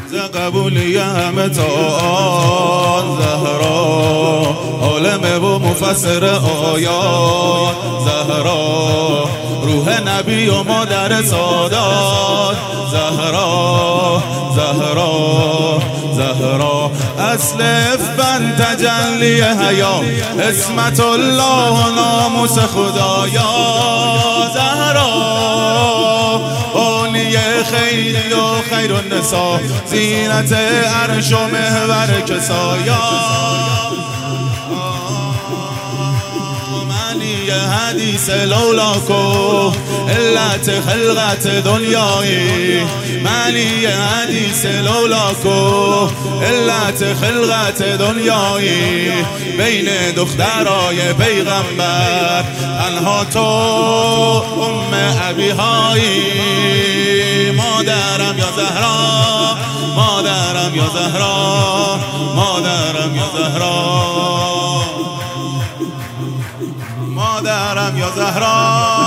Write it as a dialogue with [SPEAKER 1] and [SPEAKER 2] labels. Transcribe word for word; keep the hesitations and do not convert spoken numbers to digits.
[SPEAKER 1] ز قبولی همه تا آن زهرا، عالم و مفسر آیات زهرا، روح نبی و مادر سادات زهرا زهرا زهرا، اصل افن تجلی حیا، اسمت الله و ناموس خدایا زهرا، اولیه خیری و خیر النساء، زینت عرش و محور کسایا، معنی حدیث لولاکو علت خلقت دنیایی، معنی حدیث لولاکو علت خلقت دنیایی، بین دخترای پیغمبر تنها تو ام ابیهایی، مادرم یا زهرا، مادرم یا زهرا، مادرم یا زهرا، مادرم یا زهرا.